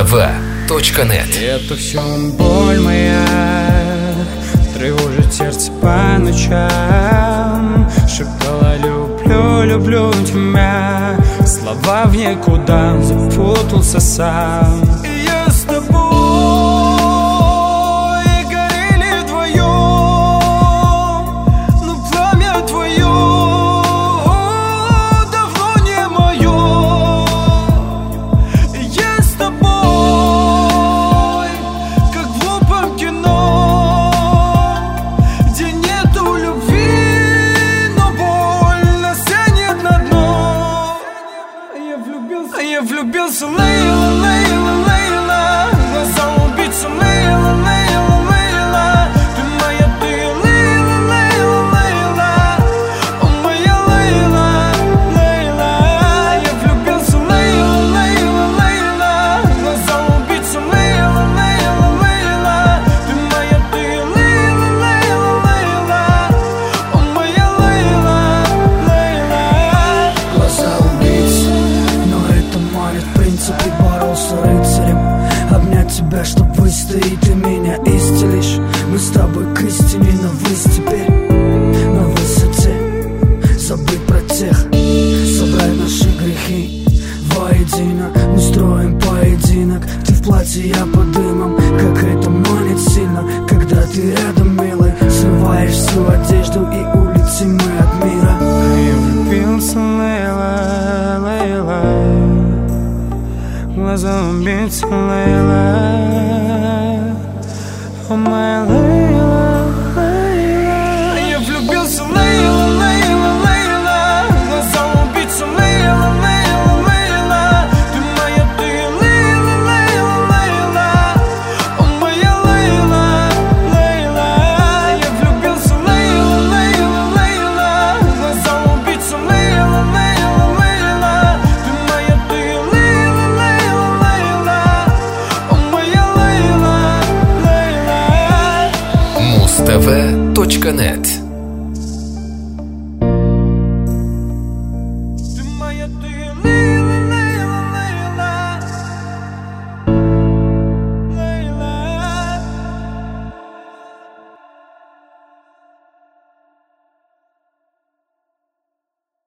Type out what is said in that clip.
Муз-ТВ.нет. Это все боль моя, тревожит сердце по ночам. Шептала люблю, люблю тебя, слова в никуда, запутался сам. И я с тобой горели вдвоем, но пламя твое давно не мое. И я с тобой, как в глупом кино, где нету любви, но боль нас тянет на дно. А я влюбился, Лейла, Лейла, Лейла, глаза убийцы, Лейла, Лейла, Лейла. Ты моя, ты Лейла, Лейла, Лейла, о моя Лейла, Лейла. Я влюбился, Лейла, Лейла, Лейла, глаза убийцы, Лейла, Лейла, Лейла. Ты моя, ты Лейла, Лейла, Лейла, о моя Лейла, Лейла. Глаза убийцы, но это манит. В принципе, боролся рыцарем. Обнять тебя, чтоб выстоять, ты меня исцелишь. Мы с тобой к истине, но ввысь теперь на высоте. Забыть про тех, собрать наши грехи воедино. Мы строим поединок. Ты в платье, я под дымом. Как это манит сильно, когда ты рядом, милый. Срываешь всю одежду и улетим мы от мира. Я влюбился, Лейла, Лейла, глаза убийцы, Лейла, о моя Лейла, Лейла. Я влюбился, Лейла, Лейла, Лейла, глаза убийцы, Лейла, Лейла, Лейла. Ты моя, ты Лейла, Лейла, Лейла, о моя Лейла, Лейла. Я влюбился, Лейла, Лейла, Лейла, глаза убийцы, Лейла, Лейла, Лейла. Ты моя, ты Лейла, Лейла, Лейла, о моя Лейла, Лейла. Муз-ТВ.нет.